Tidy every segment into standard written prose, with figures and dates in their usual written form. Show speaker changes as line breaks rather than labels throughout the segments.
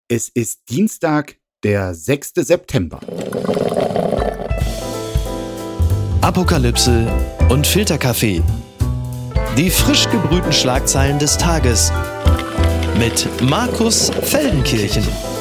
Es ist Dienstag, der 6. September.
Apokalypse und Filterkaffee. Die frisch gebrühten Schlagzeilen des Tages mit Markus Feldenkirchen.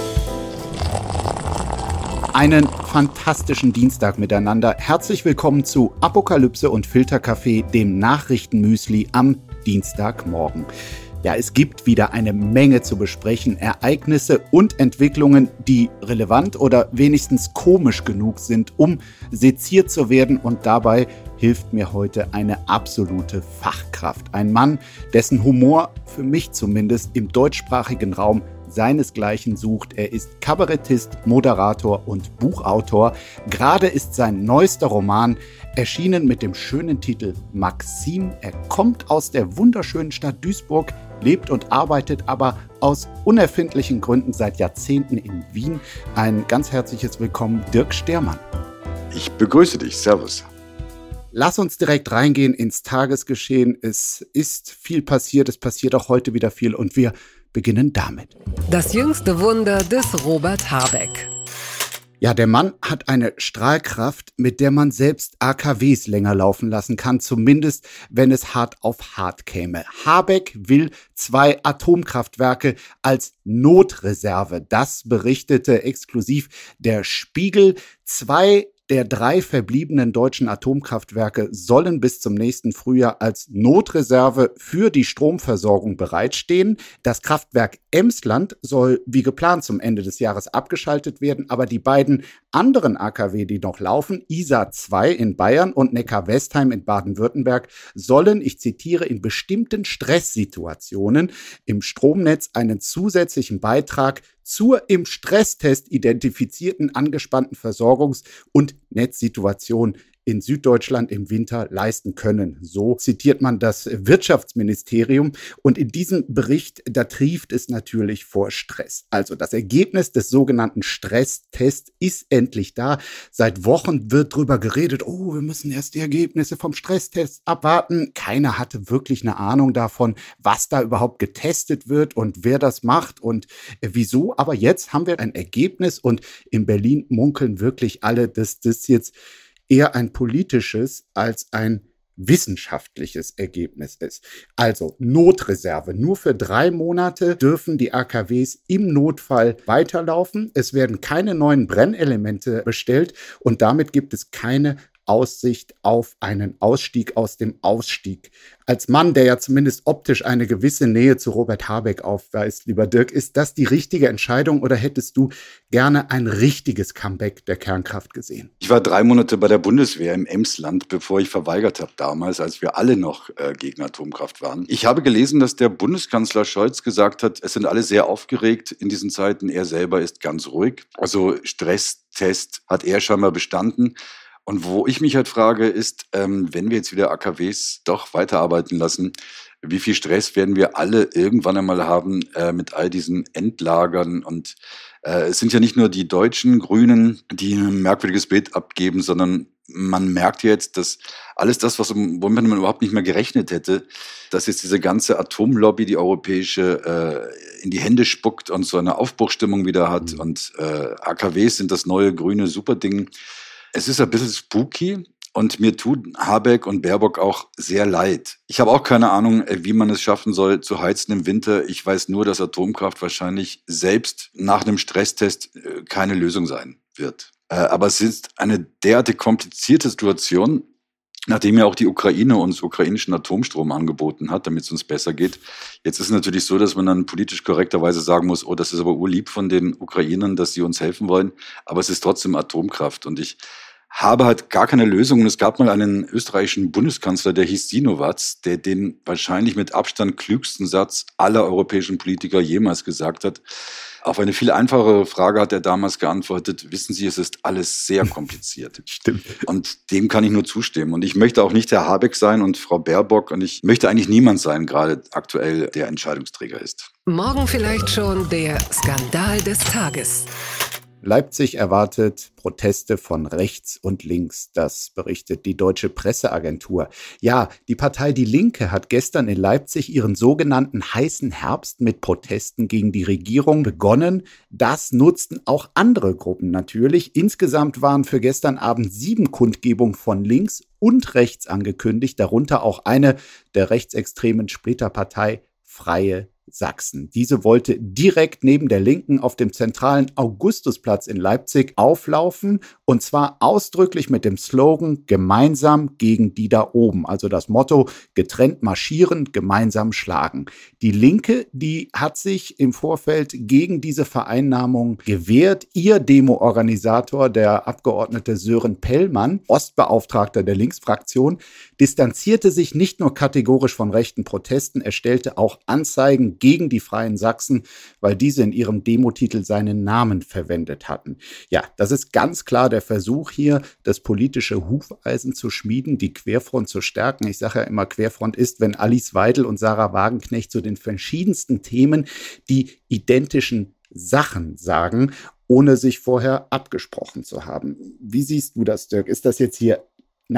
Einen fantastischen Dienstag miteinander. Herzlich willkommen zu Apokalypse und Filterkaffee, dem Nachrichtenmüsli am Dienstagmorgen. Ja, es gibt wieder eine Menge zu besprechen, Ereignisse und Entwicklungen, die relevant oder wenigstens komisch genug sind, um seziert zu werden. Und dabei hilft mir heute eine absolute Fachkraft. Ein Mann, dessen Humor, für mich zumindest, im deutschsprachigen Raum seinesgleichen sucht. Er ist Kabarettist, Moderator und Buchautor. Gerade ist sein neuester Roman erschienen mit dem schönen Titel Maxim. Er kommt aus der wunderschönen Stadt Duisburg, lebt und arbeitet aber aus unerfindlichen Gründen seit Jahrzehnten in Wien. Ein ganz herzliches Willkommen, Dirk Stermann.
Ich begrüße dich. Servus.
Lass uns direkt reingehen ins Tagesgeschehen. Es ist viel passiert, es passiert auch heute wieder viel und wir beginnen damit.
Das jüngste Wunder des Robert Habeck.
Ja, der Mann hat eine Strahlkraft, mit der man selbst AKWs länger laufen lassen kann, zumindest wenn es hart auf hart käme. Habeck will 2 Atomkraftwerke als Notreserve. Das berichtete exklusiv der Spiegel. 2 der 3 verbliebenen deutschen Atomkraftwerke sollen bis zum nächsten Frühjahr als Notreserve für die Stromversorgung bereitstehen. Das Kraftwerk Emsland soll wie geplant zum Ende des Jahres abgeschaltet werden, aber die beiden anderen AKW, die noch laufen, Isar 2 in Bayern und Neckar-Westheim in Baden-Württemberg, sollen, ich zitiere, in bestimmten Stresssituationen im Stromnetz einen zusätzlichen Beitrag zur im Stresstest identifizierten angespannten Versorgungs- und Netzsituation in Süddeutschland im Winter leisten können. So zitiert man das Wirtschaftsministerium. Und in diesem Bericht, da trieft es natürlich vor Stress. Also das Ergebnis des sogenannten Stresstests ist endlich da. Seit Wochen wird drüber geredet, wir müssen erst die Ergebnisse vom Stresstest abwarten. Keiner hatte wirklich eine Ahnung davon, was da überhaupt getestet wird und wer das macht und wieso. Aber jetzt haben wir ein Ergebnis und in Berlin munkeln wirklich alle, dass das jetzt eher ein politisches als ein wissenschaftliches Ergebnis ist. Also Notreserve. Nur für 3 Monate dürfen die AKWs im Notfall weiterlaufen. Es werden keine neuen Brennelemente bestellt und damit gibt es keine Aussicht auf einen Ausstieg aus dem Ausstieg. Als Mann, der ja zumindest optisch eine gewisse Nähe zu Robert Habeck aufweist, lieber Dirk, ist das die richtige Entscheidung oder hättest du gerne ein richtiges Comeback der Kernkraft gesehen?
Ich war 3 Monate bei der Bundeswehr im Emsland, bevor ich verweigert habe damals, als wir alle noch gegen Atomkraft waren. Ich habe gelesen, dass der Bundeskanzler Scholz gesagt hat, es sind alle sehr aufgeregt in diesen Zeiten. Er selber ist ganz ruhig. Also Stresstest hat er scheinbar bestanden. Und wo ich mich halt frage, ist, wenn wir jetzt wieder AKWs doch weiterarbeiten lassen, wie viel Stress werden wir alle irgendwann einmal haben mit all diesen Endlagern? Und es sind ja nicht nur die deutschen Grünen, die ein merkwürdiges Bild abgeben, sondern man merkt jetzt, dass alles das, womit man überhaupt nicht mehr gerechnet hätte, dass jetzt diese ganze Atomlobby, die europäische, in die Hände spuckt und so eine Aufbruchsstimmung wieder hat. Und AKWs sind das neue grüne Superding. Es ist ein bisschen spooky und mir tut Habeck und Baerbock auch sehr leid. Ich habe auch keine Ahnung, wie man es schaffen soll, zu heizen im Winter. Ich weiß nur, dass Atomkraft wahrscheinlich selbst nach einem Stresstest keine Lösung sein wird. Aber es ist eine derartig komplizierte Situation, nachdem ja auch die Ukraine uns ukrainischen Atomstrom angeboten hat, damit es uns besser geht. Jetzt ist es natürlich so, dass man dann politisch korrekterweise sagen muss, das ist aber urlieb von den Ukrainern, dass sie uns helfen wollen. Aber es ist trotzdem Atomkraft und ich habe halt gar keine Lösung. Und es gab mal einen österreichischen Bundeskanzler, der hieß Sinowatz, der den wahrscheinlich mit Abstand klügsten Satz aller europäischen Politiker jemals gesagt hat. Auf eine viel einfachere Frage hat er damals geantwortet, wissen Sie, es ist alles sehr kompliziert.
Stimmt.
Und dem kann ich nur zustimmen. Und ich möchte auch nicht Herr Habeck sein und Frau Baerbock. Und ich möchte eigentlich niemand sein, gerade aktuell der Entscheidungsträger ist.
Morgen vielleicht schon der Skandal des Tages.
Leipzig erwartet Proteste von rechts und links. Das berichtet die Deutsche Presseagentur. Ja, die Partei Die Linke hat gestern in Leipzig ihren sogenannten heißen Herbst mit Protesten gegen die Regierung begonnen. Das nutzten auch andere Gruppen natürlich. Insgesamt waren für gestern Abend 7 Kundgebungen von links und rechts angekündigt, darunter auch eine der rechtsextremen Splitterpartei Freie Sachsen. Diese wollte direkt neben der Linken auf dem zentralen Augustusplatz in Leipzig auflaufen und zwar ausdrücklich mit dem Slogan Gemeinsam gegen die da oben. Also das Motto getrennt marschieren, gemeinsam schlagen. Die Linke, die hat sich im Vorfeld gegen diese Vereinnahmung gewehrt. Ihr Demo-Organisator, der Abgeordnete Sören Pellmann, Ostbeauftragter der Linksfraktion, distanzierte sich nicht nur kategorisch von rechten Protesten, er stellte auch Anzeigen gegen die Freien Sachsen, weil diese in ihrem Demotitel seinen Namen verwendet hatten. Ja, das ist ganz klar der Versuch hier, das politische Hufeisen zu schmieden, die Querfront zu stärken. Ich sage ja immer, Querfront ist, wenn Alice Weidel und Sarah Wagenknecht zu den verschiedensten Themen die identischen Sachen sagen, ohne sich vorher abgesprochen zu haben. Wie siehst du das, Dirk? Ist das jetzt hier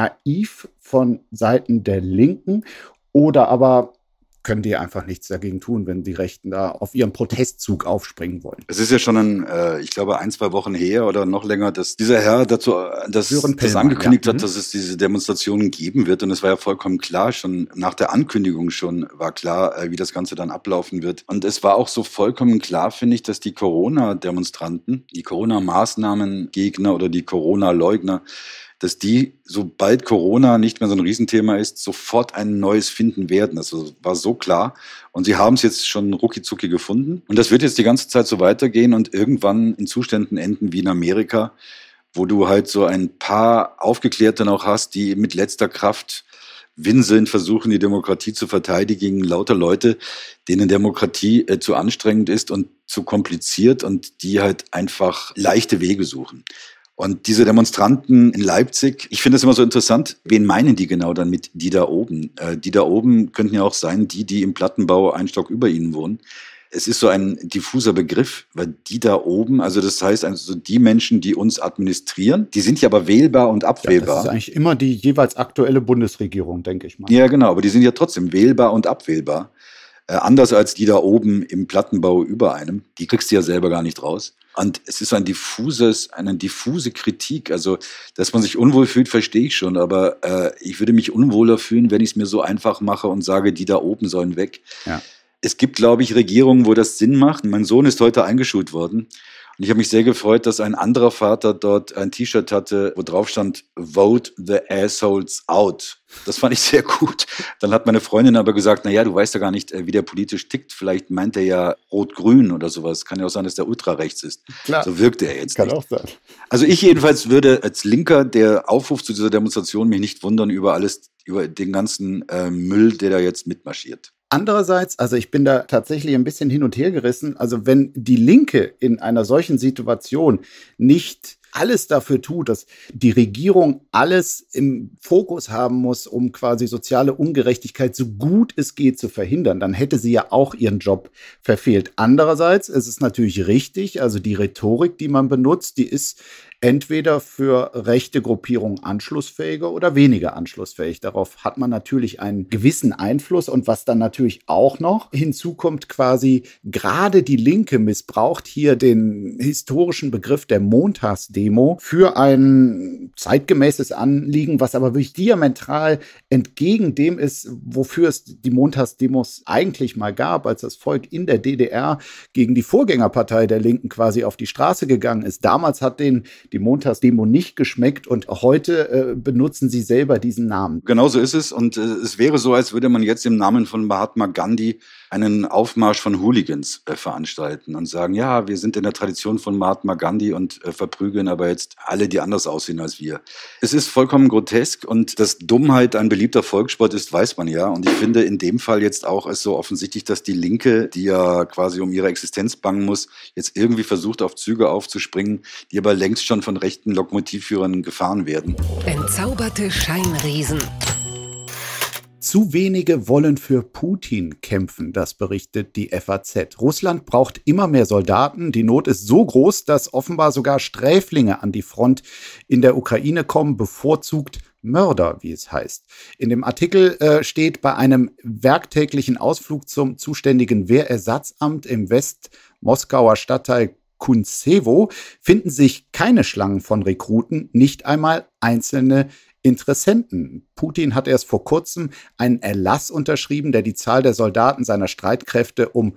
naiv von Seiten der Linken oder aber können die einfach nichts dagegen tun, wenn die Rechten da auf ihren Protestzug aufspringen wollen?
Es ist ja schon ich glaube, 1-2 Wochen her oder noch länger, dass dieser Herr das angekündigt hat, dass es diese Demonstrationen geben wird. Und es war ja vollkommen klar, schon nach der Ankündigung schon war klar, wie das Ganze dann ablaufen wird. Und es war auch so vollkommen klar, finde ich, dass die Corona-Demonstranten, die Corona-Maßnahmengegner oder die Corona-Leugner, dass die, sobald Corona nicht mehr so ein Riesenthema ist, sofort ein neues finden werden. Das war so klar. Und sie haben es jetzt schon rucki-zucki gefunden. Und das wird jetzt die ganze Zeit so weitergehen und irgendwann in Zuständen enden wie in Amerika, wo du halt so ein paar Aufgeklärte noch hast, die mit letzter Kraft winselnd versuchen, die Demokratie zu verteidigen gegen lauter Leute, denen Demokratie zu anstrengend ist und zu kompliziert und die halt einfach leichte Wege suchen. Und diese Demonstranten in Leipzig, ich finde es immer so interessant, wen meinen die genau dann mit die da oben? Die da oben könnten ja auch sein, die im Plattenbau einen Stock über ihnen wohnen. Es ist so ein diffuser Begriff, weil die da oben, also das heißt also die Menschen, die uns administrieren, die sind ja aber wählbar und abwählbar.
Ja, das ist eigentlich immer die jeweils aktuelle Bundesregierung, denke ich mal.
Ja, genau, aber die sind ja trotzdem wählbar und abwählbar. Anders als die da oben im Plattenbau über einem. Die kriegst du ja selber gar nicht raus. Und es ist eine diffuse Kritik. Also, dass man sich unwohl fühlt, verstehe ich schon. Aber ich würde mich unwohler fühlen, wenn ich es mir so einfach mache und sage, die da oben sollen weg. Ja. Es gibt, glaube ich, Regierungen, wo das Sinn macht. Mein Sohn ist heute eingeschult worden. Und ich habe mich sehr gefreut, dass ein anderer Vater dort ein T-Shirt hatte, wo drauf stand, Vote the assholes out. Das fand ich sehr gut. Dann hat meine Freundin aber gesagt, naja, du weißt ja gar nicht, wie der politisch tickt. Vielleicht meint er ja Rot-Grün oder sowas. Kann ja auch sein, dass der ultrarechts ist. Klar. So wirkt er jetzt
Kann
nicht.
Auch sein.
Also ich jedenfalls würde als Linker der Aufruf zu dieser Demonstration mich nicht wundern über den ganzen Müll, der da jetzt mitmarschiert.
Andererseits, also ich bin da tatsächlich ein bisschen hin und her gerissen. Also wenn die Linke in einer solchen Situation nicht alles dafür tut, dass die Regierung alles im Fokus haben muss, um quasi soziale Ungerechtigkeit so gut es geht zu verhindern, dann hätte sie ja auch ihren Job verfehlt. Andererseits ist es natürlich richtig, also die Rhetorik, die man benutzt, die ist entweder für rechte Gruppierungen anschlussfähiger oder weniger anschlussfähig. Darauf hat man natürlich einen gewissen Einfluss. Und was dann natürlich auch noch hinzukommt, quasi gerade die Linke missbraucht hier den historischen Begriff der Montagsdemo für ein zeitgemäßes Anliegen, was aber wirklich diametral entgegen dem ist, wofür es die Montagsdemos eigentlich mal gab, als das Volk in der DDR gegen die Vorgängerpartei der Linken quasi auf die Straße gegangen ist. Damals hat die Montagsdemo nicht geschmeckt und heute benutzen sie selber diesen Namen.
Genau so ist es und es wäre so, als würde man jetzt im Namen von Mahatma Gandhi einen Aufmarsch von Hooligans veranstalten und sagen, ja, wir sind in der Tradition von Mahatma Gandhi und verprügeln aber jetzt alle, die anders aussehen als wir. Es ist vollkommen grotesk und dass Dummheit ein beliebter Volkssport ist, weiß man ja. Und ich finde in dem Fall jetzt auch ist so offensichtlich, dass die Linke, die ja quasi um ihre Existenz bangen muss, jetzt irgendwie versucht, auf Züge aufzuspringen, die aber längst schon von rechten Lokomotivführern gefahren werden.
Entzauberte Scheinriesen.
Zu wenige wollen für Putin kämpfen, das berichtet die FAZ. Russland braucht immer mehr Soldaten. Die Not ist so groß, dass offenbar sogar Sträflinge an die Front in der Ukraine kommen, bevorzugt Mörder, wie es heißt. In dem Artikel steht, bei einem werktäglichen Ausflug zum zuständigen Wehrersatzamt im Westmoskauer Stadtteil Kuntsevo finden sich keine Schlangen von Rekruten, nicht einmal einzelne Interessenten. Putin hat erst vor kurzem einen Erlass unterschrieben, der die Zahl der Soldaten seiner Streitkräfte um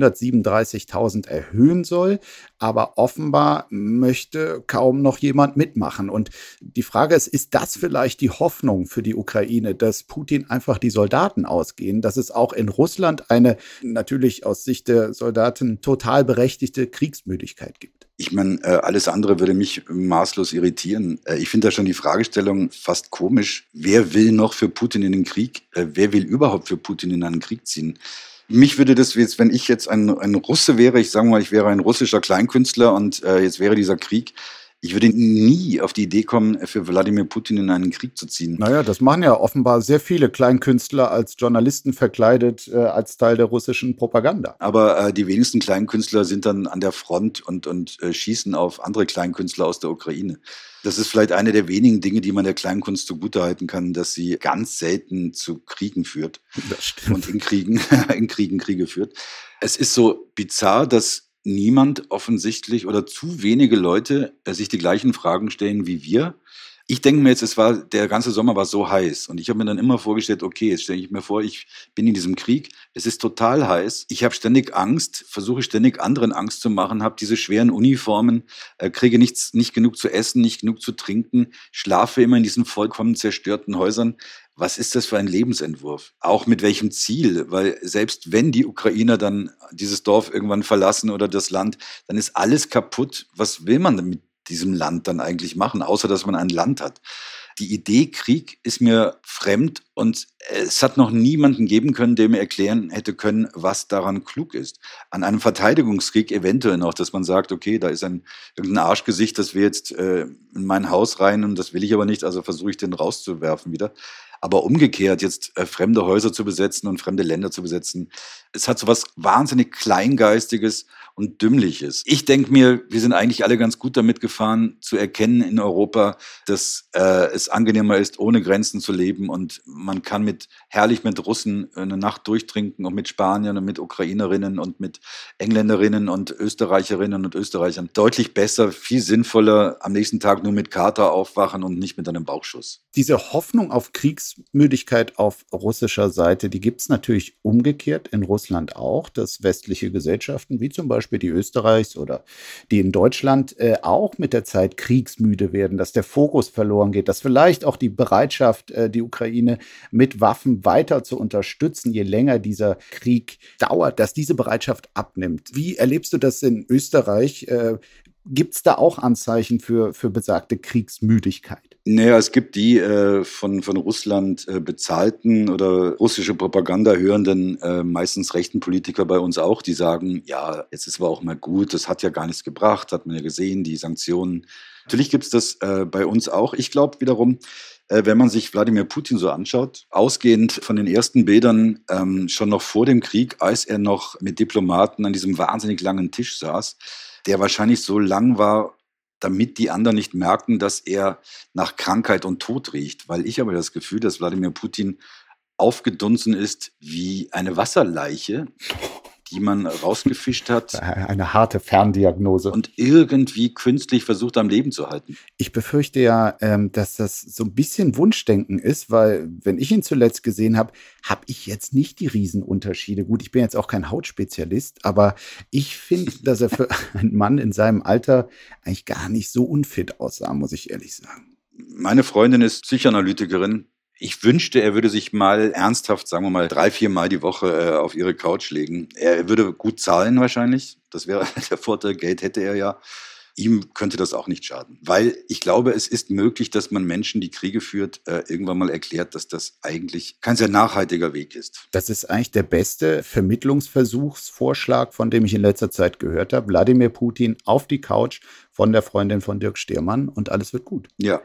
137.000 erhöhen soll. Aber offenbar möchte kaum noch jemand mitmachen. Und die Frage ist das vielleicht die Hoffnung für die Ukraine, dass Putin einfach die Soldaten ausgehen, dass es auch in Russland eine natürlich aus Sicht der Soldaten total berechtigte Kriegsmüdigkeit gibt?
Ich meine, alles andere würde mich maßlos irritieren. Ich finde da schon die Fragestellung fast komisch. Wer will noch für Putin in den Krieg? Wer will überhaupt für Putin in einen Krieg ziehen? Mich würde das jetzt, wenn ich jetzt ein Russe wäre, ich sage mal, ich wäre ein russischer Kleinkünstler und jetzt wäre dieser Krieg, ich würde nie auf die Idee kommen, für Wladimir Putin in einen Krieg zu ziehen.
Naja, das machen ja offenbar sehr viele Kleinkünstler als Journalisten verkleidet, als Teil der russischen Propaganda.
Aber die wenigsten Kleinkünstler sind dann an der Front und schießen auf andere Kleinkünstler aus der Ukraine. Das ist vielleicht eine der wenigen Dinge, die man der Kleinkunst zugutehalten kann, dass sie ganz selten zu Kriegen führt.
Das stimmt.
Und in Kriegen Kriege führt. Es ist so bizarr, dass niemand offensichtlich oder zu wenige Leute sich die gleichen Fragen stellen wie wir. Ich denke mir jetzt, der ganze Sommer war so heiß und ich habe mir dann immer vorgestellt, okay, jetzt stelle ich mir vor, ich bin in diesem Krieg, es ist total heiß, ich habe ständig Angst, versuche ständig anderen Angst zu machen, habe diese schweren Uniformen, kriege nicht genug zu essen, nicht genug zu trinken, schlafe immer in diesen vollkommen zerstörten Häusern. Was ist das für ein Lebensentwurf? Auch mit welchem Ziel? Weil selbst wenn die Ukrainer dann dieses Dorf irgendwann verlassen oder das Land, dann ist alles kaputt. Was will man denn mit diesem Land dann eigentlich machen, außer dass man ein Land hat? Die Idee Krieg ist mir fremd und es hat noch niemanden geben können, der mir erklären hätte können, was daran klug ist. An einem Verteidigungskrieg eventuell noch, dass man sagt, okay, da ist irgendein Arschgesicht, das will jetzt in mein Haus rein und das will ich aber nicht, also versuche ich den rauszuwerfen wieder. Aber umgekehrt jetzt fremde Häuser zu besetzen und fremde Länder zu besetzen, es hat so was wahnsinnig Kleingeistiges und Dümmliches. Ich denke mir, wir sind eigentlich alle ganz gut damit gefahren, zu erkennen in Europa, dass es angenehmer ist, ohne Grenzen zu leben und man kann herrlich mit Russen eine Nacht durchtrinken und mit Spaniern und mit Ukrainerinnen und mit Engländerinnen und Österreicherinnen und Österreichern. Deutlich besser, viel sinnvoller, am nächsten Tag nur mit Kater aufwachen und nicht mit einem Bauchschuss.
Diese Hoffnung auf Kriegsmüdigkeit auf russischer Seite, die gibt es natürlich umgekehrt in Russland auch, dass westliche Gesellschaften, wie zum Beispiel die Österreichs oder die in Deutschland, auch mit der Zeit kriegsmüde werden, dass der Fokus verloren geht, dass vielleicht auch die Bereitschaft, die Ukraine mit Waffen weiter zu unterstützen, je länger dieser Krieg dauert, dass diese Bereitschaft abnimmt. Wie erlebst du das in Österreich? Gibt es da auch Anzeichen für besagte Kriegsmüdigkeit?
Naja, es gibt die von Russland bezahlten oder russische Propaganda hörenden, meistens rechten Politiker bei uns auch, die sagen, ja, jetzt ist aber auch mal gut, das hat ja gar nichts gebracht, hat man ja gesehen, die Sanktionen. Natürlich gibt es das bei uns auch. Ich glaube wiederum, wenn man sich Wladimir Putin so anschaut, ausgehend von den ersten Bildern schon noch vor dem Krieg, als er noch mit Diplomaten an diesem wahnsinnig langen Tisch saß, der wahrscheinlich so lang war, damit die anderen nicht merken, dass er nach Krankheit und Tod riecht. Weil ich habe das Gefühl, dass Wladimir Putin aufgedunsen ist wie eine Wasserleiche, die man rausgefischt hat.
Eine harte Ferndiagnose.
Und irgendwie künstlich versucht am Leben zu halten.
Ich befürchte ja, dass das so ein bisschen Wunschdenken ist, weil wenn ich ihn zuletzt gesehen habe, habe ich jetzt nicht die Riesenunterschiede. Gut, ich bin jetzt auch kein Hautspezialist, aber ich finde, dass er für einen Mann in seinem Alter eigentlich gar nicht so unfit aussah, muss ich ehrlich sagen.
Meine Freundin ist Psychoanalytikerin. Ich wünschte, er würde sich mal ernsthaft, sagen wir mal, 3-4 Mal die Woche auf ihre Couch legen. Er würde gut zahlen wahrscheinlich. Das wäre der Vorteil. Geld hätte er ja. Ihm könnte das auch nicht schaden. Weil ich glaube, es ist möglich, dass man Menschen, die Kriege führt, irgendwann mal erklärt, dass das eigentlich kein sehr nachhaltiger Weg ist.
Das ist eigentlich der beste Vermittlungsversuchsvorschlag, von dem ich in letzter Zeit gehört habe. Wladimir Putin auf die Couch von der Freundin von Dirk Steermann und alles wird gut.
Ja.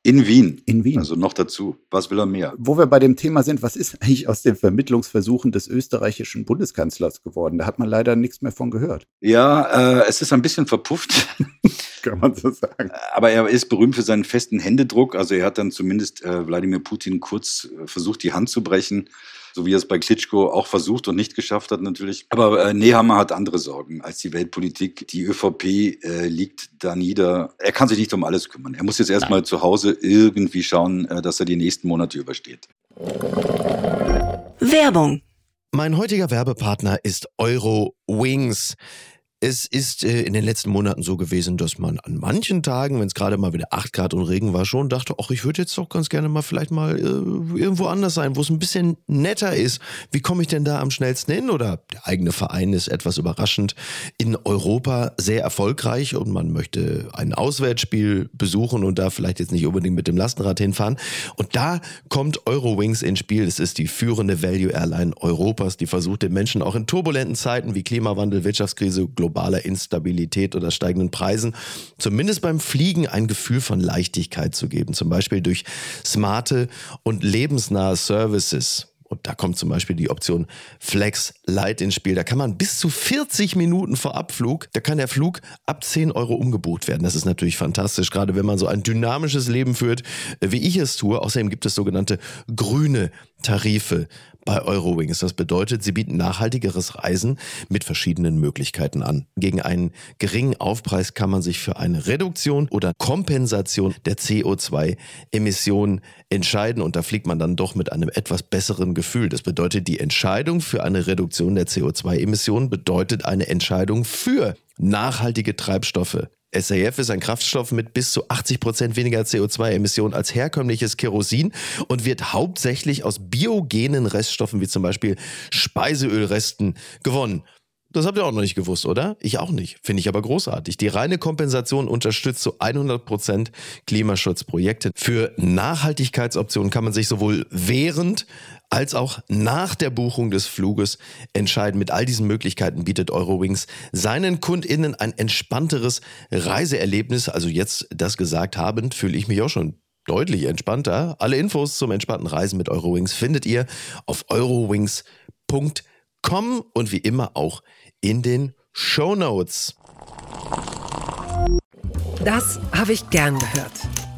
In Wien.
In Wien.
Also noch dazu. Was will er mehr?
Wo wir bei dem Thema sind, was ist eigentlich aus den Vermittlungsversuchen des österreichischen Bundeskanzlers geworden? Da hat man leider nichts mehr von gehört.
Ja, es ist ein bisschen verpufft.
Kann man so sagen.
Aber er ist berühmt für seinen festen Händedruck. Also er hat dann zumindest Wladimir Putin kurz versucht, die Hand zu brechen. So wie er es bei Klitschko auch versucht und nicht geschafft hat natürlich. Aber Nehammer hat andere Sorgen als die Weltpolitik. Die ÖVP liegt da nieder. Er kann sich nicht um alles kümmern. Er muss jetzt erstmal zu Hause irgendwie schauen, dass er die nächsten Monate übersteht.
Werbung.
Mein heutiger Werbepartner ist Eurowings. Es ist in den letzten Monaten so gewesen, dass man an manchen Tagen, wenn es gerade mal wieder 8 Grad und Regen war, schon dachte, ach, ich würde jetzt doch ganz gerne mal vielleicht mal irgendwo anders sein, wo es ein bisschen netter ist. Wie komme ich denn da am schnellsten hin? Oder der eigene Verein ist etwas überraschend in Europa sehr erfolgreich und man möchte ein Auswärtsspiel besuchen und da vielleicht jetzt nicht unbedingt mit dem Lastenrad hinfahren. Und da kommt Eurowings ins Spiel. Das ist die führende Value-Airline Europas, die versucht den Menschen auch in turbulenten Zeiten wie Klimawandel, Wirtschaftskrise, globaler Instabilität oder steigenden Preisen, zumindest beim Fliegen ein Gefühl von Leichtigkeit zu geben. Zum Beispiel durch smarte und lebensnahe Services. Und da kommt zum Beispiel die Option Flex Light ins Spiel. Da kann man bis zu 40 Minuten vor Abflug, da kann der Flug ab 10 Euro umgebucht werden. Das ist natürlich fantastisch, gerade wenn man so ein dynamisches Leben führt, wie ich es tue. Außerdem gibt es sogenannte grüne Tarife bei Eurowings. Das bedeutet, sie bieten nachhaltigeres Reisen mit verschiedenen Möglichkeiten an. Gegen einen geringen Aufpreis kann man sich für eine Reduktion oder Kompensation der CO2-Emissionen entscheiden und da fliegt man dann doch mit einem etwas besseren Gefühl. Das bedeutet, die Entscheidung für eine Reduktion der CO2-Emissionen bedeutet eine Entscheidung für nachhaltige Treibstoffe. SAF ist ein Kraftstoff mit bis zu 80% weniger CO2-Emissionen als herkömmliches Kerosin und wird hauptsächlich aus biogenen Reststoffen wie zum Beispiel Speiseölresten gewonnen. Das habt ihr auch noch nicht gewusst, oder? Ich auch nicht. Finde ich aber großartig. Die reine Kompensation unterstützt zu 100% Klimaschutzprojekte. Für Nachhaltigkeitsoptionen kann man sich sowohl während als auch nach der Buchung des Fluges entscheiden. Mit all diesen Möglichkeiten bietet Eurowings seinen KundInnen ein entspannteres Reiseerlebnis. Also jetzt das gesagt habend, fühle ich mich auch schon deutlich entspannter. Alle Infos zum entspannten Reisen mit Eurowings findet ihr auf eurowings.com und wie immer auch in den Shownotes.
Das habe ich gern gehört.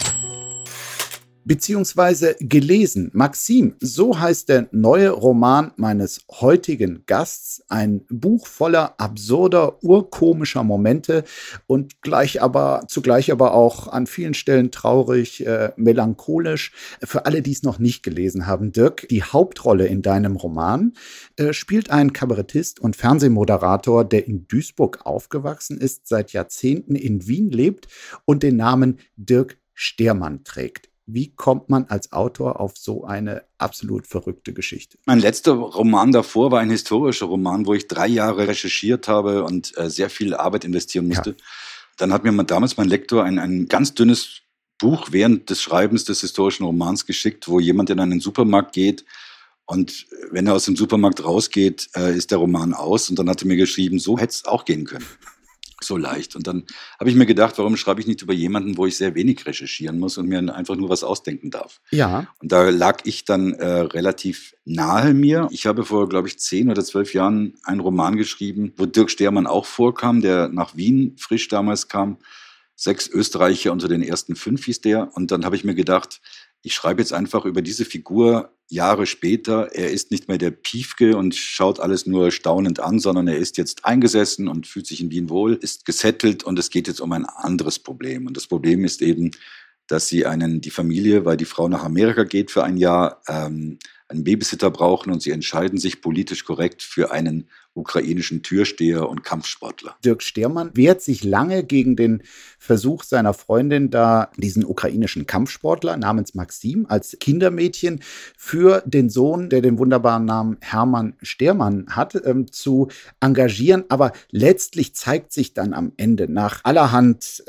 Beziehungsweise gelesen. Maxim, so heißt der neue Roman meines heutigen Gasts. Ein Buch voller absurder, urkomischer Momente und zugleich aber auch an vielen Stellen traurig, melancholisch. Für alle, die es noch nicht gelesen haben, Dirk, die Hauptrolle in deinem Roman spielt ein Kabarettist und Fernsehmoderator, der in Duisburg aufgewachsen ist, seit Jahrzehnten in Wien lebt und den Namen Dirk Stearmann trägt. Wie kommt man als Autor auf so eine absolut verrückte Geschichte?
Mein letzter Roman davor war ein historischer Roman, wo ich 3 Jahre recherchiert habe und sehr viel Arbeit investieren musste. Ja. Dann hat mir damals mein Lektor ein ganz dünnes Buch während des Schreibens des historischen Romans geschickt, wo jemand in einen Supermarkt geht und wenn er aus dem Supermarkt rausgeht, ist der Roman aus. Und dann hat er mir geschrieben, so hätte es auch gehen können. So leicht. Und dann habe ich mir gedacht, warum schreibe ich nicht über jemanden, wo ich sehr wenig recherchieren muss und mir einfach nur was ausdenken darf.
Ja.
Und da lag ich dann relativ nahe mir. Ich habe vor, glaube ich, 10 oder 12 Jahren einen Roman geschrieben, wo Dirk Stearmann auch vorkam, der nach Wien frisch damals kam. 6 Österreicher unter den ersten 5 hieß der. Und dann habe ich mir gedacht, ich schreibe jetzt einfach über diese Figur Jahre später. Er ist nicht mehr der Piefke und schaut alles nur staunend an, sondern er ist jetzt eingesessen und fühlt sich in Wien wohl, ist gesettelt und es geht jetzt um ein anderes Problem. Und das Problem ist eben, dass sie die Familie, weil die Frau nach Amerika geht für ein Jahr, einen Babysitter brauchen und sie entscheiden sich politisch korrekt für einen ukrainischen Türsteher und Kampfsportler.
Dirk Stearmann wehrt sich lange gegen den Versuch seiner Freundin, da diesen ukrainischen Kampfsportler namens Maxim als Kindermädchen für den Sohn, der den wunderbaren Namen Hermann Stearmann hat, zu engagieren. Aber letztlich zeigt sich dann am Ende nach allerhand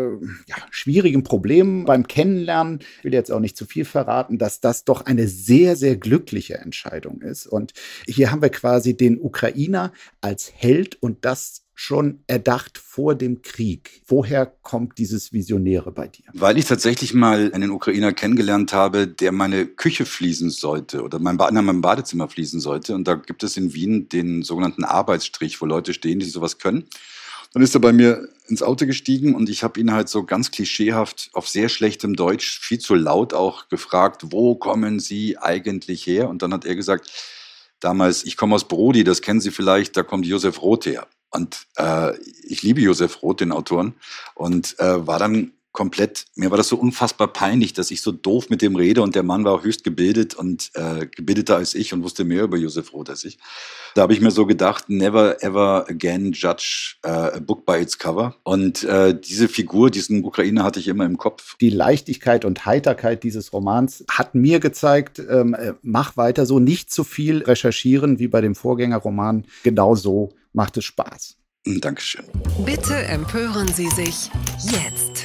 schwierigen Problemen beim Kennenlernen, ich will jetzt auch nicht zu viel verraten, dass das doch eine sehr, sehr glückliche Entscheidung ist. Und hier haben wir quasi den Ukrainer als Held und das schon erdacht vor dem Krieg? Woher kommt dieses Visionäre bei dir?
Weil ich tatsächlich mal einen Ukrainer kennengelernt habe, der meine Küche fließen sollte oder mein Badezimmer fließen sollte. Und da gibt es in Wien den sogenannten Arbeitsstrich, wo Leute stehen, die sowas können. Dann ist er bei mir ins Auto gestiegen und ich habe ihn halt so ganz klischeehaft auf sehr schlechtem Deutsch, viel zu laut auch gefragt, wo kommen Sie eigentlich her? Und dann hat er gesagt, damals, ich komme aus Brody, das kennen Sie vielleicht, da kommt Josef Roth her. Und ich liebe Josef Roth, den Autoren, und war dann komplett, mir war das so unfassbar peinlich, dass ich so doof mit dem rede und der Mann war auch höchst gebildet und gebildeter als ich und wusste mehr über Josef Roth als ich. Da habe ich mir so gedacht, never ever again judge a book by its cover. Und diese Figur, diesen Ukrainer hatte ich immer im Kopf.
Die Leichtigkeit und Heiterkeit dieses Romans hat mir gezeigt, mach weiter so, nicht zu viel recherchieren wie bei dem Vorgängerroman. Genau so macht es Spaß.
Dankeschön.
Bitte empören Sie sich jetzt.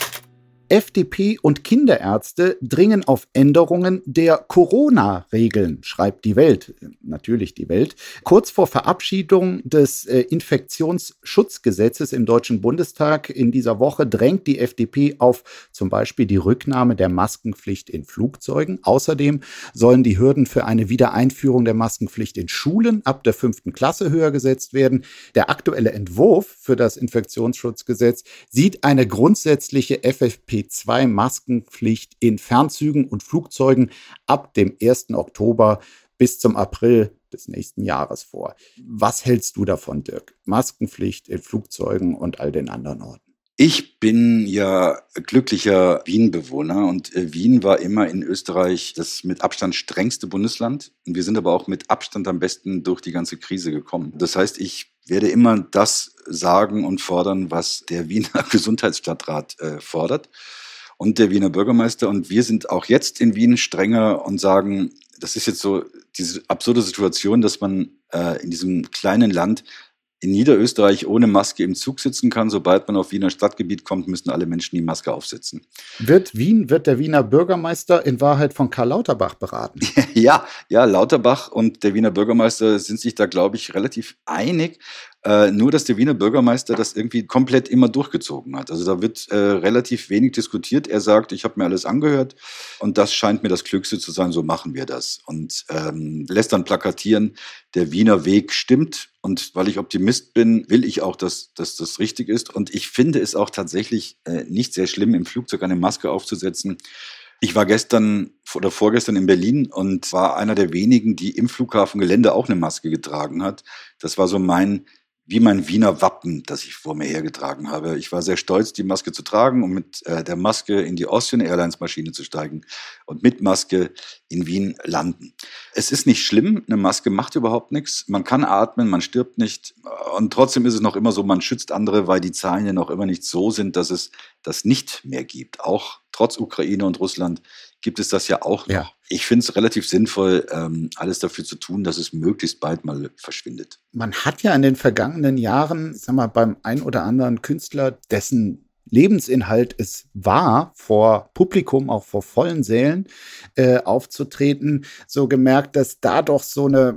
FDP und Kinderärzte dringen auf Änderungen der Corona-Regeln, schreibt die Welt. Natürlich die Welt. Kurz vor Verabschiedung des Infektionsschutzgesetzes im Deutschen Bundestag in dieser Woche drängt die FDP auf zum Beispiel die Rücknahme der Maskenpflicht in Flugzeugen. Außerdem sollen die Hürden für eine Wiedereinführung der Maskenpflicht in Schulen ab der 5. Klasse höher gesetzt werden. Der aktuelle Entwurf für das Infektionsschutzgesetz sieht eine grundsätzliche FFP2-Maskenpflicht in Fernzügen und Flugzeugen ab dem 1. Oktober bis zum April des nächsten Jahres vor. Was hältst du davon, Dirk? Maskenpflicht in Flugzeugen und all den anderen Orten.
Ich bin ja glücklicher Wien-Bewohner und Wien war immer in Österreich das mit Abstand strengste Bundesland. Und wir sind aber auch mit Abstand am besten durch die ganze Krise gekommen. Das heißt, ich werde immer das sagen und fordern, was der Wiener Gesundheitsstadtrat fordert und der Wiener Bürgermeister. Und wir sind auch jetzt in Wien strenger und sagen, das ist jetzt so diese absurde Situation, dass man in diesem kleinen Land in Niederösterreich ohne Maske im Zug sitzen kann. Sobald man auf Wiener Stadtgebiet kommt, müssen alle Menschen die Maske aufsetzen.
Wird der Wiener Bürgermeister in Wahrheit von Karl Lauterbach beraten?
Ja, Lauterbach und der Wiener Bürgermeister sind sich da, glaube ich, relativ einig. Nur, dass der Wiener Bürgermeister das irgendwie komplett immer durchgezogen hat. Also da wird relativ wenig diskutiert. Er sagt, ich habe mir alles angehört und das scheint mir das Klügste zu sein, so machen wir das. Und lässt dann plakatieren, der Wiener Weg stimmt. Und weil ich Optimist bin, will ich auch, dass das richtig ist. Und ich finde es auch tatsächlich nicht sehr schlimm, im Flugzeug eine Maske aufzusetzen. Ich war gestern oder vorgestern in Berlin und war einer der wenigen, die im Flughafengelände auch eine Maske getragen hat. Das war so mein Wiener Wappen, das ich vor mir hergetragen habe. Ich war sehr stolz, die Maske zu tragen und mit der Maske in die Austrian Airlines Maschine zu steigen und mit Maske in Wien landen. Es ist nicht schlimm, eine Maske macht überhaupt nichts. Man kann atmen, man stirbt nicht. Und trotzdem ist es noch immer so, man schützt andere, weil die Zahlen ja noch immer nicht so sind, dass es das nicht mehr gibt. Auch trotz Ukraine und Russland gibt es das ja auch noch. Ja. Ich finde es relativ sinnvoll, alles dafür zu tun, dass es möglichst bald mal verschwindet.
Man hat ja in den vergangenen Jahren, beim ein oder anderen Künstler, dessen Lebensinhalt es war, vor Publikum, auch vor vollen Sälen aufzutreten, so gemerkt, dass da doch so eine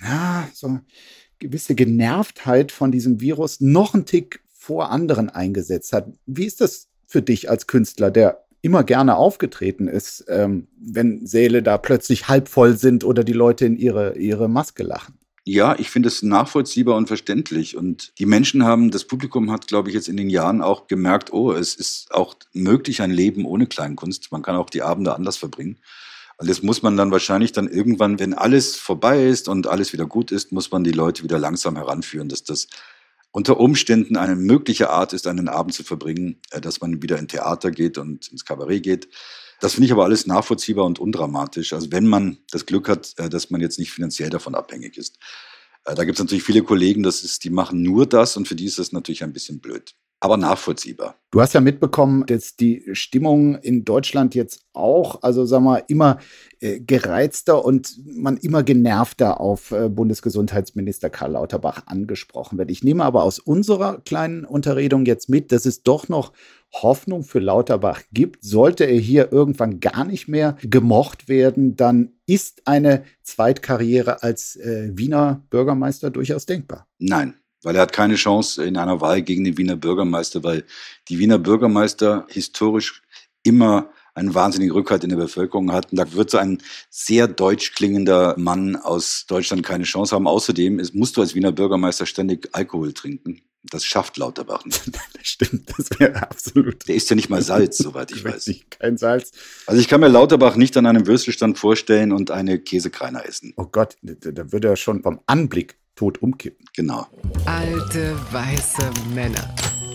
gewisse Genervtheit von diesem Virus noch einen Tick vor anderen eingesetzt hat. Wie ist das für dich als Künstler, der immer gerne aufgetreten ist, wenn Säle da plötzlich halb voll sind oder die Leute in ihre Maske lachen?
Ja, ich finde es nachvollziehbar und verständlich. Und die Menschen das Publikum hat, glaube ich, jetzt in den Jahren auch gemerkt, es ist auch möglich, ein Leben ohne Kleinkunst. Man kann auch die Abende anders verbringen. Und das muss man dann wahrscheinlich dann irgendwann, wenn alles vorbei ist und alles wieder gut ist, muss man die Leute wieder langsam heranführen, dass das unter Umständen eine mögliche Art ist, einen Abend zu verbringen, dass man wieder in Theater geht und ins Kabarett geht. Das finde ich aber alles nachvollziehbar und undramatisch. Also wenn man das Glück hat, dass man jetzt nicht finanziell davon abhängig ist. Da gibt es natürlich viele Kollegen, die machen nur das und für die ist das natürlich ein bisschen blöd. Aber nachvollziehbar.
Du hast ja mitbekommen, dass die Stimmung in Deutschland jetzt auch, immer gereizter und man immer genervter auf Bundesgesundheitsminister Karl Lauterbach angesprochen wird. Ich nehme aber aus unserer kleinen Unterredung jetzt mit, dass es doch noch Hoffnung für Lauterbach gibt. Sollte er hier irgendwann gar nicht mehr gemocht werden, dann ist eine Zweitkarriere als Wiener Bürgermeister durchaus denkbar.
Nein. weil er hat keine Chance in einer Wahl gegen den Wiener Bürgermeister, weil die Wiener Bürgermeister historisch immer einen wahnsinnigen Rückhalt in der Bevölkerung hatten. Da wird so ein sehr deutsch klingender Mann aus Deutschland keine Chance haben. Außerdem musst du als Wiener Bürgermeister ständig Alkohol trinken. Das schafft Lauterbach nicht.
Das stimmt, das wäre absolut.
Der isst ja nicht mal Salz, soweit ich weiß.
Kein Salz.
Also ich kann mir Lauterbach nicht an einem Würstelstand vorstellen und eine Käsekreiner essen.
Oh Gott, da würde er schon beim Anblick tot umkippen.
Genau.
Alte weiße Männer.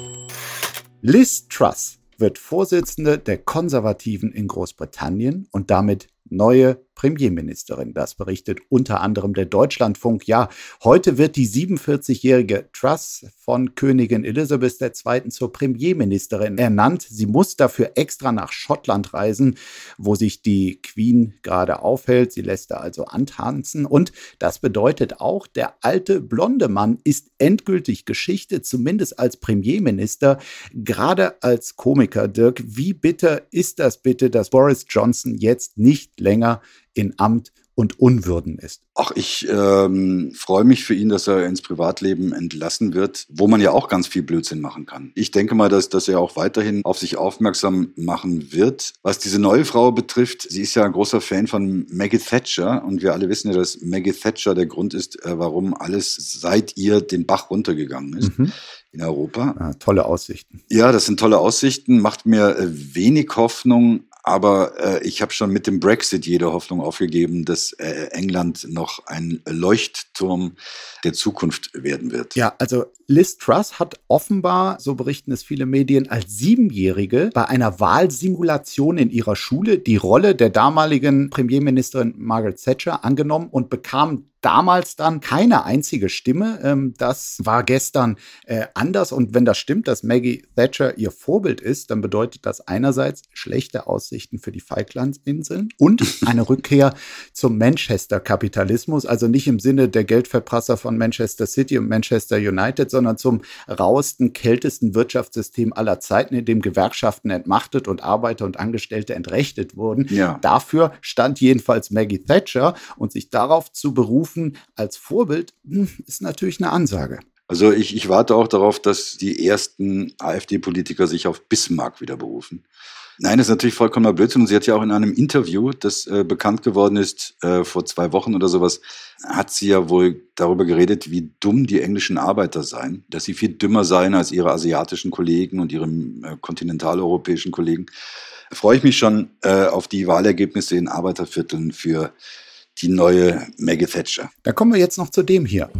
Liz Truss wird Vorsitzende der Konservativen in Großbritannien und damit neue Premierministerin. Das berichtet unter anderem der Deutschlandfunk. Ja, heute wird die 47-jährige Truss von Königin Elisabeth II. Zur Premierministerin ernannt. Sie muss dafür extra nach Schottland reisen, wo sich die Queen gerade aufhält. Sie lässt da also antanzen. Und das bedeutet auch, der alte blonde Mann ist endgültig Geschichte, zumindest als Premierminister. Gerade als Komiker, Dirk, wie bitter ist das bitte, dass Boris Johnson jetzt nicht länger in Amt und Unwürden ist?
Ach, ich freue mich für ihn, dass er ins Privatleben entlassen wird, wo man ja auch ganz viel Blödsinn machen kann. Ich denke mal, dass er auch weiterhin auf sich aufmerksam machen wird. Was diese neue Frau betrifft, sie ist ja ein großer Fan von Maggie Thatcher und wir alle wissen ja, dass Maggie Thatcher der Grund ist, warum alles seit ihr den Bach runtergegangen ist. In Europa.
Ja, tolle Aussichten.
Ja, das sind tolle Aussichten, macht mir wenig Hoffnung, aber ich habe schon mit dem Brexit jede Hoffnung aufgegeben, dass England noch ein Leuchtturm der Zukunft werden wird.
Ja, also Liz Truss hat offenbar, so berichten es viele Medien, als 7-Jährige bei einer Wahlsimulation in ihrer Schule die Rolle der damaligen Premierministerin Margaret Thatcher angenommen und bekam damals dann keine einzige Stimme. Das war gestern anders. Und wenn das stimmt, dass Maggie Thatcher ihr Vorbild ist, dann bedeutet das einerseits schlechte Aussichten für die Falklandinseln und eine Rückkehr zum Manchester-Kapitalismus. Also nicht im Sinne der Geldverprasser von Manchester City und Manchester United, sondern zum rauesten, kältesten Wirtschaftssystem aller Zeiten, in dem Gewerkschaften entmachtet und Arbeiter und Angestellte entrechtet wurden.
Ja.
Dafür stand jedenfalls Maggie Thatcher, und sich darauf zu berufen als Vorbild ist natürlich eine Ansage.
Also ich warte auch darauf, dass die ersten AfD-Politiker sich auf Bismarck wieder berufen. Nein, das ist natürlich vollkommener Blödsinn. Und sie hat ja auch in einem Interview, das bekannt geworden ist, vor 2 Wochen oder sowas, hat sie ja wohl darüber geredet, wie dumm die englischen Arbeiter seien. Dass sie viel dümmer seien als ihre asiatischen Kollegen und ihre kontinentaleuropäischen Kollegen. Da freue ich mich schon auf die Wahlergebnisse in Arbeitervierteln für die neue Maggie Thatcher.
Da kommen wir jetzt noch zu dem hier.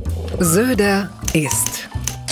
Söder ist.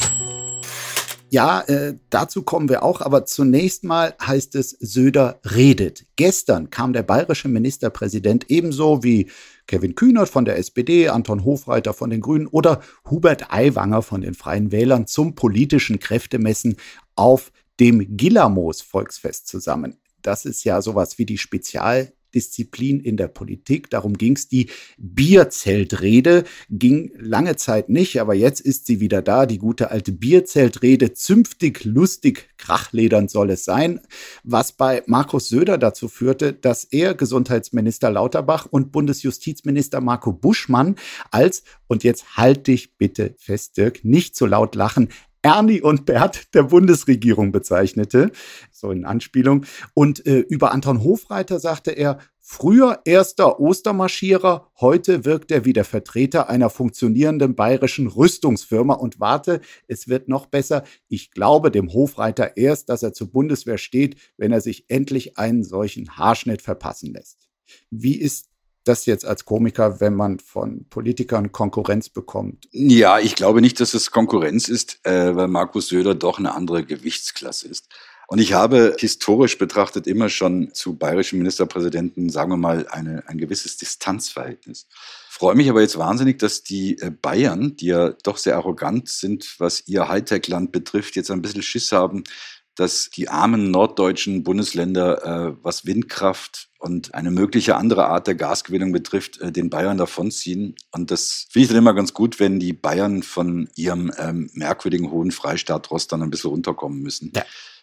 Ja, dazu kommen wir auch, aber zunächst mal heißt es, Söder redet. Gestern kam der bayerische Ministerpräsident ebenso wie Kevin Kühnert von der SPD, Anton Hofreiter von den Grünen oder Hubert Aiwanger von den Freien Wählern zum politischen Kräftemessen auf dem Gillamos-Volksfest zusammen. Das ist ja sowas wie die Spezialdisziplin in der Politik. Darum ging es. Die Bierzeltrede ging lange Zeit nicht, aber jetzt ist sie wieder da. Die gute alte Bierzeltrede. Zünftig, lustig, krachledernd soll es sein. Was bei Markus Söder dazu führte, dass er Gesundheitsminister Lauterbach und Bundesjustizminister Marco Buschmann als, und jetzt halt dich bitte fest, Dirk, nicht so laut lachen, Ernie und Bert der Bundesregierung bezeichnete, so in Anspielung. Und über Anton Hofreiter sagte er, früher erster Ostermarschierer, heute wirkt er wie der Vertreter einer funktionierenden bayerischen Rüstungsfirma. Und warte, es wird noch besser. Ich glaube dem Hofreiter erst, dass er zur Bundeswehr steht, wenn er sich endlich einen solchen Haarschnitt verpassen lässt. Wie ist das jetzt als Komiker, wenn man von Politikern Konkurrenz bekommt?
Ja, ich glaube nicht, dass es Konkurrenz ist, weil Markus Söder doch eine andere Gewichtsklasse ist. Und ich habe historisch betrachtet immer schon zu bayerischen Ministerpräsidenten, sagen wir mal, ein gewisses Distanzverhältnis. Freue mich aber jetzt wahnsinnig, dass die Bayern, die ja doch sehr arrogant sind, was ihr Hightech-Land betrifft, jetzt ein bisschen Schiss haben, dass die armen norddeutschen Bundesländer, was Windkraft und eine mögliche andere Art der Gasgewinnung betrifft, den Bayern davonziehen. Und das finde ich dann immer ganz gut, wenn die Bayern von ihrem merkwürdigen hohen Freistaat Rost dann ein bisschen runterkommen müssen.
Ja.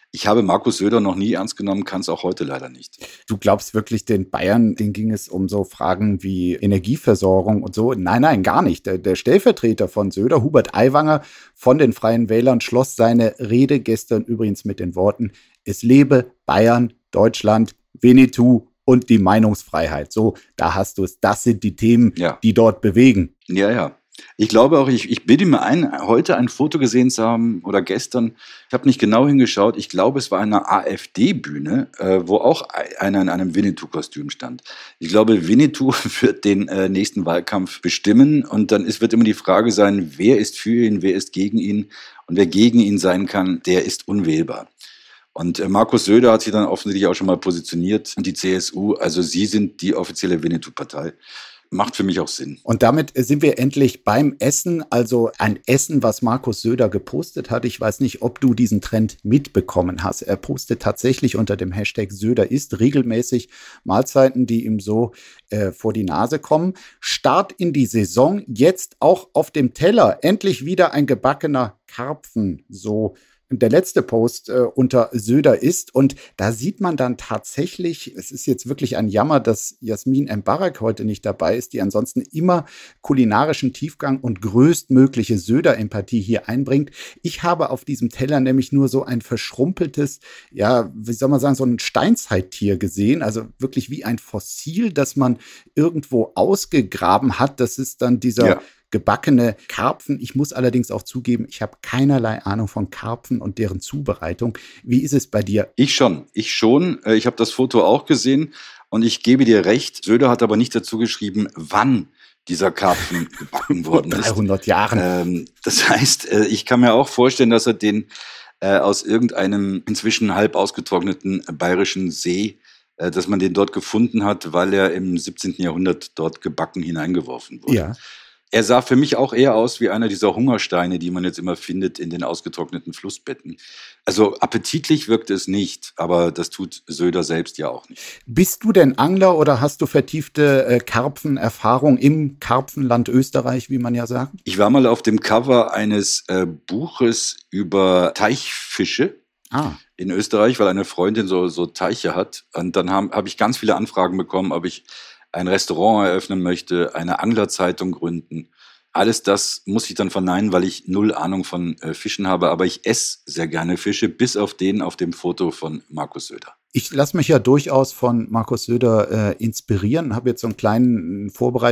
Ich habe Markus Söder noch nie ernst genommen, kann es auch heute leider nicht.
Du glaubst wirklich, den Bayern, denen ging es um so Fragen wie Energieversorgung und so? Nein, gar nicht. Der Stellvertreter von Söder, Hubert Aiwanger von den Freien Wählern, schloss seine Rede gestern übrigens mit den Worten: Es lebe Bayern, Deutschland, Winnetou und die Meinungsfreiheit. So, da hast du es. Das sind die Themen, die dort bewegen.
Ja. Ich glaube auch, ich bilde mir ein, heute ein Foto gesehen zu haben oder gestern, ich habe nicht genau hingeschaut, ich glaube, es war eine AfD-Bühne, wo auch einer in einem Winnetou-Kostüm stand. Ich glaube, Winnetou wird den nächsten Wahlkampf bestimmen und dann wird immer die Frage sein, wer ist für ihn, wer ist gegen ihn, und wer gegen ihn sein kann, der ist unwählbar. Und Markus Söder hat sich dann offensichtlich auch schon mal positioniert, und die CSU, also sie sind die offizielle Winnetou-Partei. Macht für mich auch Sinn.
Und damit sind wir endlich beim Essen, also ein Essen, was Markus Söder gepostet hat. Ich weiß nicht, ob du diesen Trend mitbekommen hast. Er postet tatsächlich unter dem Hashtag Söder isst regelmäßig Mahlzeiten, die ihm so vor die Nase kommen. Start in die Saison, jetzt auch auf dem Teller. Endlich wieder ein gebackener Karpfen, so der letzte Post unter Söder ist. Und da sieht man dann tatsächlich, es ist jetzt wirklich ein Jammer, dass Jasmin Mbarak heute nicht dabei ist, die ansonsten immer kulinarischen Tiefgang und größtmögliche Söder-Empathie hier einbringt. Ich habe auf diesem Teller nämlich nur so ein verschrumpeltes, ja, wie soll man sagen, so ein Steinzeittier gesehen. Also wirklich wie ein Fossil, das man irgendwo ausgegraben hat. Das ist dann dieser gebackene Karpfen. Ich muss allerdings auch zugeben, ich habe keinerlei Ahnung von Karpfen und deren Zubereitung. Wie ist es bei dir?
Ich schon. Ich habe das Foto auch gesehen und ich gebe dir recht. Söder hat aber nicht dazu geschrieben, wann dieser Karpfen gebacken worden ist.
300 Jahren.
Das heißt, ich kann mir auch vorstellen, dass er den aus irgendeinem inzwischen halb ausgetrockneten bayerischen See, dass man den dort gefunden hat, weil er im 17. Jahrhundert dort gebacken hineingeworfen wurde.
Ja.
Er sah für mich auch eher aus wie einer dieser Hungersteine, die man jetzt immer findet in den ausgetrockneten Flussbetten. Also appetitlich wirkte es nicht, aber das tut Söder selbst ja auch nicht.
Bist du denn Angler oder hast du vertiefte Karpfenerfahrung im Karpfenland Österreich, wie man ja sagt?
Ich war mal auf dem Cover eines Buches über Teichfische in Österreich, weil eine Freundin so Teiche hat. Und dann habe ich ganz viele Anfragen bekommen, ob ich ein Restaurant eröffnen möchte, eine Anglerzeitung gründen. Alles das muss ich dann verneinen, weil ich null Ahnung von Fischen habe. Aber ich esse sehr gerne Fische, bis auf den auf dem Foto von Markus Söder.
Ich lasse mich ja durchaus von Markus Söder inspirieren, habe jetzt so einen kleinen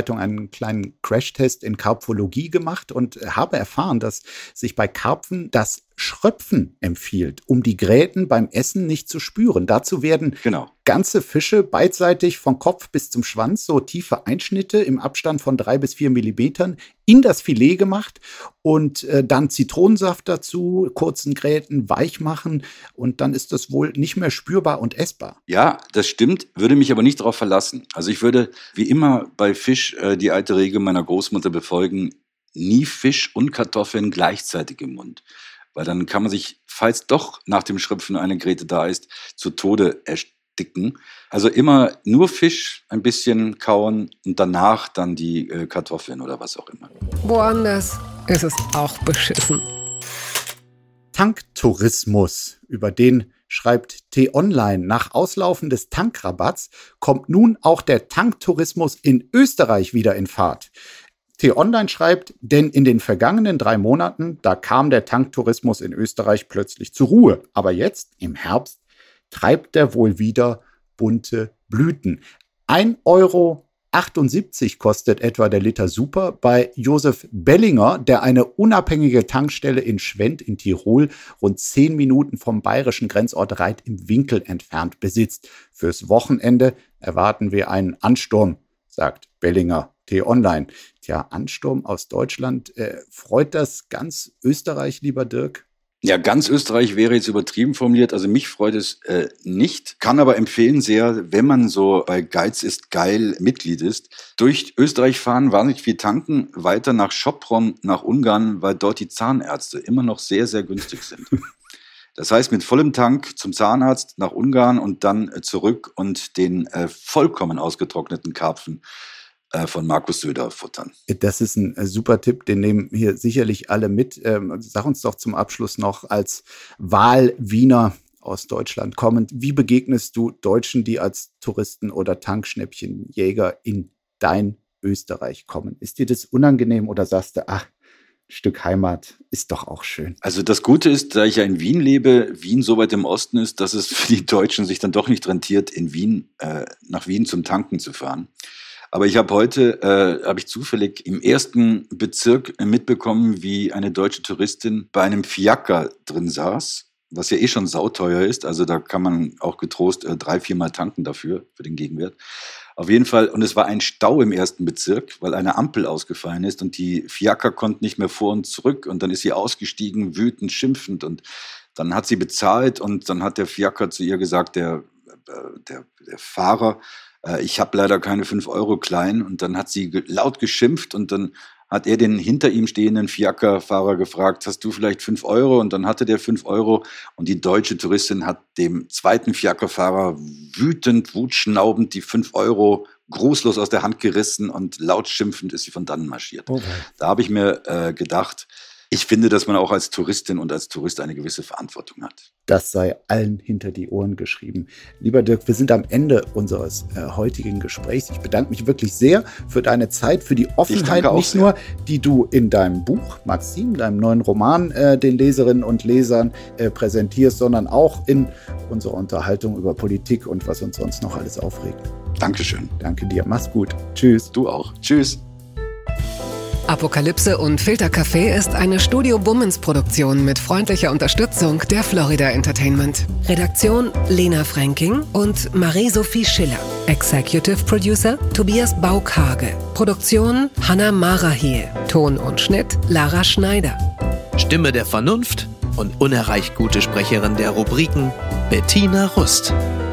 Crashtest in Karpfologie gemacht und habe erfahren, dass sich bei Karpfen das Schröpfen empfiehlt, um die Gräten beim Essen nicht zu spüren. Dazu werden ganze Fische beidseitig vom Kopf bis zum Schwanz, so tiefe Einschnitte im Abstand von 3 bis 4 Millimetern in das Filet gemacht und dann Zitronensaft dazu, kurzen Gräten weich machen und dann ist das wohl nicht mehr spürbar und essbar.
Ja, das stimmt, würde mich aber nicht darauf verlassen. Also ich würde wie immer bei Fisch die alte Regel meiner Großmutter befolgen: nie Fisch und Kartoffeln gleichzeitig im Mund. Weil dann kann man sich, falls doch nach dem Schröpfen eine Gräte da ist, zu Tode ersticken. Also immer nur Fisch, ein bisschen kauen und danach dann die Kartoffeln oder was auch immer.
Woanders ist es auch beschissen.
Tanktourismus, über den schreibt T-Online. Nach Auslaufen des Tankrabatts kommt nun auch der Tanktourismus in Österreich wieder in Fahrt. T-Online schreibt, denn in den vergangenen 3 Monaten, da kam der Tanktourismus in Österreich plötzlich zur Ruhe. Aber jetzt, im Herbst, treibt er wohl wieder bunte Blüten. 1,78 € kostet etwa der Liter Super bei Josef Bellinger, der eine unabhängige Tankstelle in Schwendt in Tirol, rund 10 Minuten vom bayerischen Grenzort Reit im Winkel entfernt besitzt. Fürs Wochenende erwarten wir einen Ansturm, sagt Bellinger. T-Online. Tja, Ansturm aus Deutschland. Freut das ganz Österreich, lieber Dirk?
Ja, ganz Österreich wäre jetzt übertrieben formuliert. Also mich freut es nicht. Kann aber empfehlen sehr, wenn man so bei Geiz ist geil Mitglied ist, durch Österreich fahren, wahnsinnig viel tanken, weiter nach Sopron, nach Ungarn, weil dort die Zahnärzte immer noch sehr, sehr günstig sind. Das heißt, mit vollem Tank zum Zahnarzt nach Ungarn und dann zurück und den vollkommen ausgetrockneten Karpfen von Markus Söder futtern.
Das ist ein super Tipp, den nehmen hier sicherlich alle mit. Sag uns doch zum Abschluss noch als Wahl-Wiener aus Deutschland kommend. Wie begegnest du Deutschen, die als Touristen oder Tankschnäppchenjäger in dein Österreich kommen? Ist dir das unangenehm oder sagst du, ach, ein Stück Heimat ist doch auch schön?
Also das Gute ist, da ich ja in Wien lebe, Wien so weit im Osten ist, dass es für die Deutschen sich dann doch nicht rentiert, nach Wien zum Tanken zu fahren. Aber ich habe heute, zufällig im ersten Bezirk mitbekommen, wie eine deutsche Touristin bei einem Fiaker drin saß, was ja schon sauteuer ist. Also da kann man auch getrost 3-4 Mal tanken dafür, für den Gegenwert. Auf jeden Fall, und es war ein Stau im ersten Bezirk, weil eine Ampel ausgefallen ist und die Fiaker konnten nicht mehr vor und zurück und dann ist sie ausgestiegen, wütend, schimpfend und dann hat sie bezahlt und dann hat der Fiaker zu ihr gesagt, der Fahrer, ich habe leider keine 5 Euro klein und dann hat sie laut geschimpft und dann hat er den hinter ihm stehenden Fiaker-Fahrer gefragt, hast du vielleicht 5 Euro? Und dann hatte der 5 Euro und die deutsche Touristin hat dem zweiten Fiaker-Fahrer wutschnaubend die 5 Euro grußlos aus der Hand gerissen und laut schimpfend ist sie von dannen marschiert. Okay. Da habe ich mir gedacht, ich finde, dass man auch als Touristin und als Tourist eine gewisse Verantwortung hat.
Das sei allen hinter die Ohren geschrieben. Lieber Dirk, wir sind am Ende unseres heutigen Gesprächs. Ich bedanke mich wirklich sehr für deine Zeit, für die Offenheit, nicht nur, die du in deinem Buch Maxim, deinem neuen Roman, den Leserinnen und Lesern präsentierst, sondern auch in unserer Unterhaltung über Politik und was uns sonst noch alles aufregt.
Dankeschön.
Danke dir. Mach's gut. Tschüss.
Du auch. Tschüss.
Apokalypse und Filtercafé ist eine Studio Bummens Produktion mit freundlicher Unterstützung der Florida Entertainment. Redaktion Lena Fränking und Marie-Sophie Schiller. Executive Producer Tobias Baukage. Produktion Hanna Marahiel. Ton und Schnitt Lara Schneider.
Stimme der Vernunft und unerreicht gute Sprecherin der Rubriken Bettina Rust.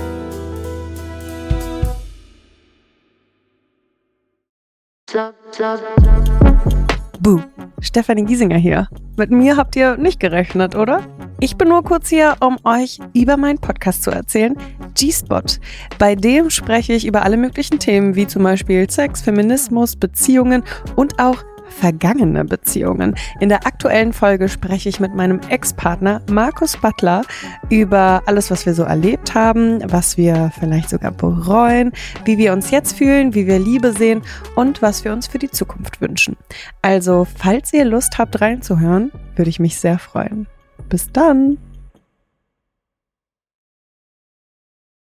Buh, Stefanie Giesinger hier. Mit mir habt ihr nicht gerechnet, oder? Ich bin nur kurz hier, um euch über meinen Podcast zu erzählen, G-Spot. Bei dem spreche ich über alle möglichen Themen, wie zum Beispiel Sex, Feminismus, Beziehungen und auch vergangene Beziehungen. In der aktuellen Folge spreche ich mit meinem Ex-Partner Markus Butler über alles, was wir so erlebt haben, was wir vielleicht sogar bereuen, wie wir uns jetzt fühlen, wie wir Liebe sehen und was wir uns für die Zukunft wünschen. Also, falls ihr Lust habt reinzuhören, würde ich mich sehr freuen. Bis dann!